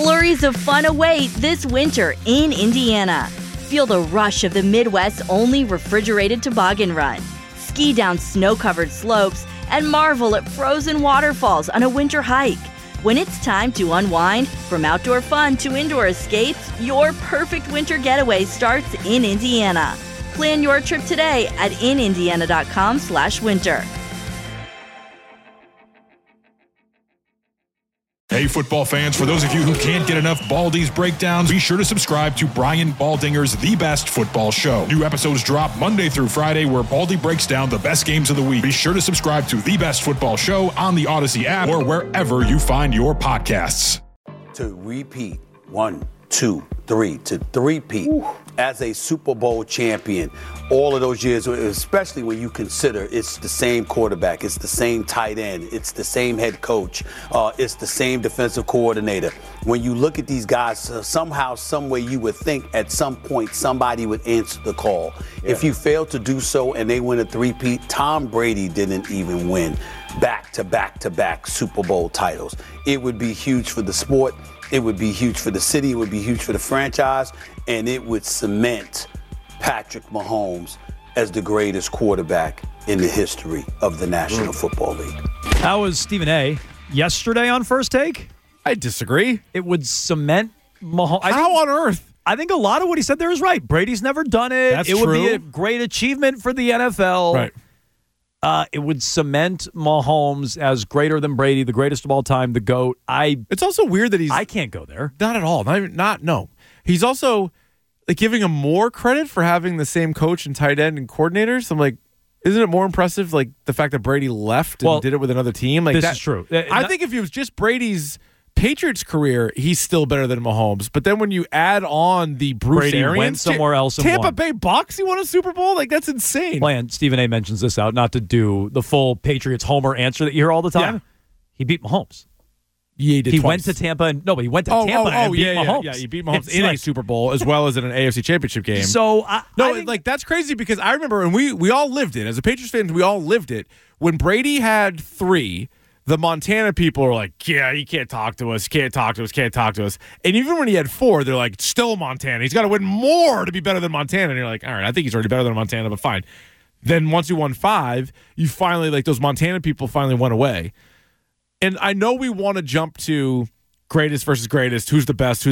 Flurries of fun await this winter in Indiana. Feel the rush of the Midwest's only refrigerated toboggan run. Ski down snow-covered slopes and marvel at frozen waterfalls on a winter hike. When it's time to unwind, from outdoor fun to indoor escapes, your perfect winter getaway starts in Indiana. Plan your trip today at inindiana.com/winter. Hey, football fans, for those of you who can't get enough Baldy's breakdowns, be sure to subscribe to Brian Baldinger's The Best Football Show. New episodes drop Monday through Friday, where Baldy breaks down the best games of the week. Be sure to subscribe to The Best Football Show on the Odyssey app or wherever you find your podcasts. To repeat, 1, 2, 3, to three-peat as a Super Bowl champion all of those years, especially when you consider it's the same quarterback, it's the same tight end, it's the same head coach, it's the same defensive coordinator. When you look at these guys, somehow, some way you would think at some point somebody would answer the call. Yeah. If you fail to do so and they win a three-peat, Tom Brady didn't even win back-to-back Super Bowl titles. It would be huge for the sport. It would be huge for the city. It would be huge for the franchise. And it would cement Patrick Mahomes as the greatest quarterback in the history of the National Football League. That was Stephen A. yesterday on First Take. I disagree. It would cement Mahomes. How on earth? I think a lot of what he said there is right. Brady's never done it. That's it true. Would be a great achievement for the NFL. Right. It would cement Mahomes as greater than Brady, the greatest of all time, the GOAT. It's also weird that I can't go there. Not at all. No. He's also giving him more credit for having the same coach and tight end and coordinators. I'm like, isn't it more impressive, the fact that Brady left and did it with another team? This is true. I think if it was just Brady's Patriots career, he's still better than Mahomes. But then when you add on the Bruce Brady Arians, went somewhere else and Tampa won. Bay Bucks, he won a Super Bowl? That's insane. Plan, Stephen A. mentions this out, not to do the full Patriots homer answer that you hear all the time. Yeah. He beat Mahomes. Yeah, he did twice. Went to Tampa and he went to Tampa and beat Mahomes. Yeah, he beat Mahomes in a Super Bowl as well as in an AFC Championship game. So I think that's crazy because I remember, and we all lived it. As a Patriots fans, we all lived it. When Brady had 3, the Montana people are like, yeah, he can't talk to us, can't talk to us. And even when he had 4, they're like, still Montana. He's got to win more to be better than Montana. And you're like, all right, I think he's already better than Montana, but fine. Then once you won 5, you finally, those Montana people finally went away. And I know we want to jump to greatest versus greatest, who's the best.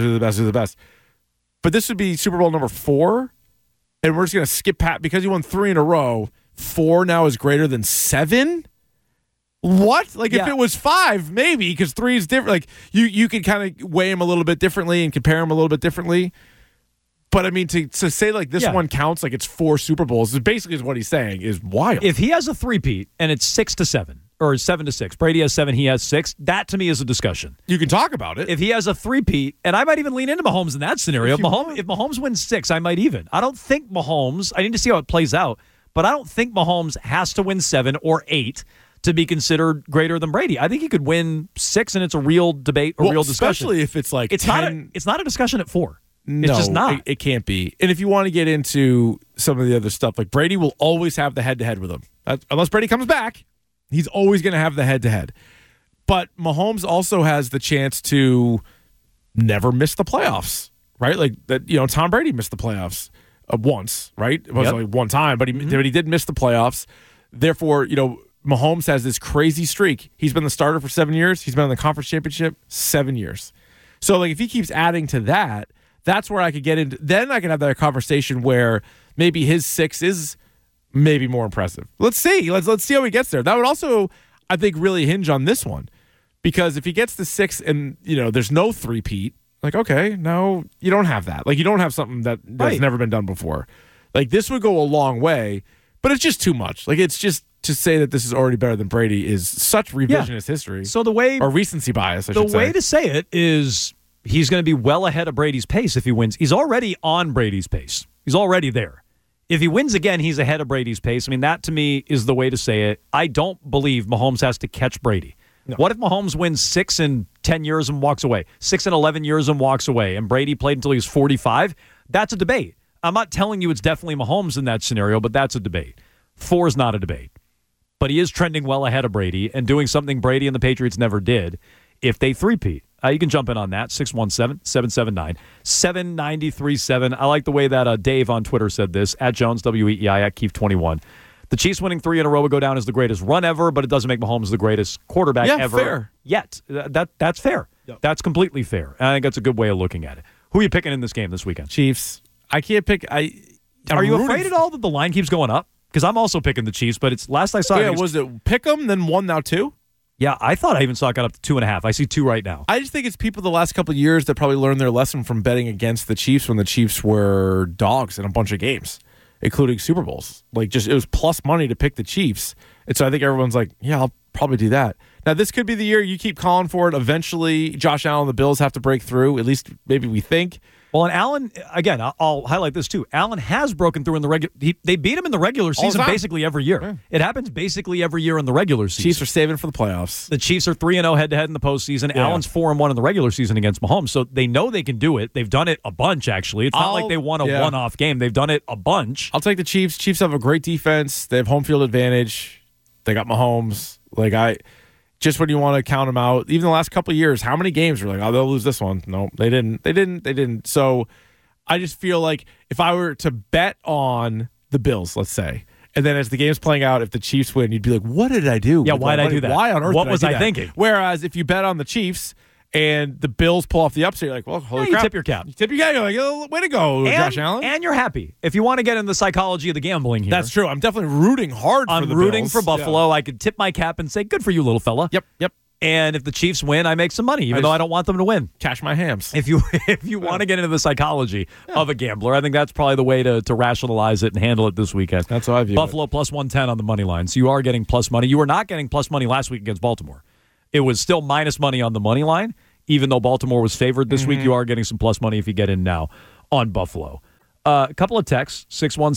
But this would be Super Bowl number 4, and we're just going to skip Pat because he won 3 in a row. 4 now is greater than 7? What? If it was 5, maybe, because 3 is different. You could kind of weigh him a little bit differently and compare him a little bit differently. But, I mean, to say, this one counts like it's 4 Super Bowls, basically is what he's saying, is wild. If he has a 3-peat and it's 6-7, or 7-6, Brady has 7, he has 6, that to me is a discussion. You can talk about it. If he has a 3-peat, and I might even lean into Mahomes in that scenario. If Mahomes wins 6, I might even. I don't think Mahomes, I need to see how it plays out, but I don't think Mahomes has to win 7 or 8 to be considered greater than Brady. I think he could win 6, and it's a real debate, real discussion. Especially if it's it's 10. It's not a discussion at 4. No, it's just not. It can't be. And if you want to get into some of the other stuff, Brady will always have the head-to-head with him. Unless Brady comes back, he's always going to have the head-to-head. But Mahomes also has the chance to never miss the playoffs, right? Tom Brady missed the playoffs once, right? It was only one time, but he did miss the playoffs. Therefore, Mahomes has this crazy streak. He's been the starter for 7 years. He's been in the conference championship 7 years. So, if he keeps adding to that, that's where I could get into. Then I could have that conversation where maybe his 6 is maybe more impressive. Let's see. Let's see how he gets there. That would also, I think, really hinge on this one. Because if he gets to 6 and, there's no 3-peat, okay, no, you don't have that. You don't have something that's never been done before. This would go a long way, but it's just too much. It's just to say that this is already better than Brady is such revisionist history. So or recency bias, I should say. The way to say it is he's going to be well ahead of Brady's pace if he wins. He's already on Brady's pace. He's already there. If he wins again, he's ahead of Brady's pace. I mean, that to me is the way to say it. I don't believe Mahomes has to catch Brady. No. What if Mahomes wins 6 in 10 years and walks away? 6 in 11 years and walks away, and Brady played until he was 45? That's a debate. I'm not telling you it's definitely Mahomes in that scenario, but that's a debate. 4 is not a debate. But he is trending well ahead of Brady and doing something Brady and the Patriots never did if they 3-peat. You can jump in on that, 617-779-7937. I like the way that Dave on Twitter said this, at Jones, WEEI, at Keefe21. The Chiefs winning 3 in a row would go down as the greatest run ever, but it doesn't make Mahomes the greatest quarterback ever fair. yet. That's fair. Yep. That's completely fair. And I think that's a good way of looking at it. Who are you picking in this game this weekend? Chiefs. I can't pick. Are you afraid at all that the line keeps going up? Because I'm also picking the Chiefs, but it's last I saw. Yeah, was it pick 'em, then 1, now 2? Yeah, I thought I even saw it got up to 2.5. I see 2 right now. I just think it's people the last couple of years that probably learned their lesson from betting against the Chiefs when the Chiefs were dogs in a bunch of games, including Super Bowls. It was plus money to pick the Chiefs. And so I think everyone's like, yeah, I'll probably do that. Now, this could be the year you keep calling for it. Eventually, Josh Allen and the Bills have to break through. At least maybe we think. Well, and Allen, again, I'll highlight this too. Allen has broken through in the regular. They beat him in the regular season basically every year. Yeah. It happens basically every year in the regular season. Chiefs are saving for the playoffs. The Chiefs are 3-0 head-to-head in the postseason. Yeah. Allen's 4-1 in the regular season against Mahomes, so they know they can do it. They've done it a bunch, actually. It's not like they won a one-off game. They've done it a bunch. I'll take the Chiefs. Chiefs have a great defense. They have home field advantage. They got Mahomes. Just when you want to count them out, even the last couple of years, how many games were they'll lose this one? No, they didn't. So I just feel like if I were to bet on the Bills, let's say, and then as the game's playing out, if the Chiefs win, you'd be like, what did I do? Yeah, why did I do that? Why on earth what was I thinking? Whereas if you bet on the Chiefs and the Bills pull off the upset, you're like, well, holy crap. You tip your cap. You're like, oh, way to go, Josh Allen. And you're happy. If you want to get in the psychology of the gambling here. That's true. I'm definitely rooting hard for the Bills. I'm rooting for Buffalo. Yeah. I could tip my cap and say, good for you, little fella. Yep. And if the Chiefs win, I make some money, even though I don't want them to win. Cash my hams. If you want to get into the psychology of a gambler, I think that's probably the way to rationalize it and handle it this weekend. That's how I view Buffalo plus 110 on the money line. So you are getting plus money. You were not getting plus money last week against Baltimore. It was still minus money on the money line. Even though Baltimore was favored this week, you are getting some plus money if you get in now on Buffalo. A couple of texts,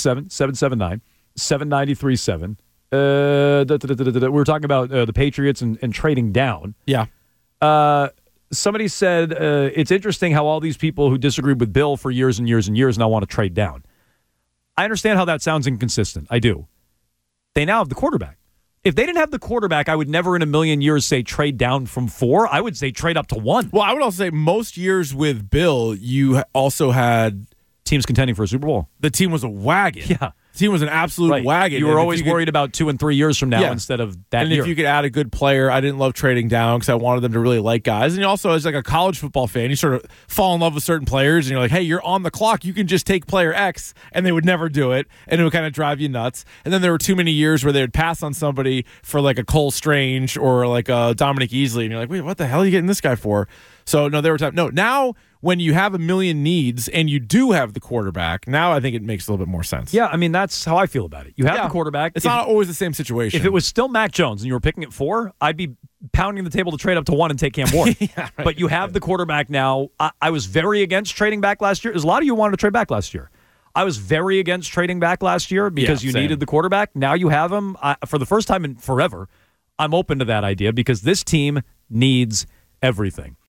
617-779-7937. We were talking about the Patriots and trading down. Yeah. Somebody said, it's interesting how all these people who disagreed with Bill for years and years and years now want to trade down. I understand how that sounds inconsistent. I do. They now have the quarterback. If they didn't have the quarterback, I would never in a million years say trade down from 4. I would say trade up to 1. Well, I would also say most years with Bill, you also had teams contending for a Super Bowl. The team was a wagon. Yeah. The team was an absolute wagon. You were always worried about 2 and 3 years from now instead of that year. And if you could add a good player, I didn't love trading down because I wanted them to really like guys. And you also, as like a college football fan, you sort of fall in love with certain players and you're like, hey, you're on the clock. You can just take player X, and they would never do it. And it would kind of drive you nuts. And then there were too many years where they would pass on somebody for like a Cole Strange or like a Dominic Easley. And you're like, wait, what the hell are you getting this guy for? So, no, there were times. No, now when you have a million needs and you do have the quarterback, now I think it makes a little bit more sense. Yeah, I mean, that's how I feel about it. You have the quarterback. It's not always the same situation. If it was still Mac Jones and you were picking at 4, I'd be pounding the table to trade up to 1 and take Cam Ward. But you have the quarterback now. I was very against trading back last year. There's a lot of you wanted to trade back last year. I was very against trading back last year because you needed the quarterback. Now you have him. For the first time in forever, I'm open to that idea because this team needs everything.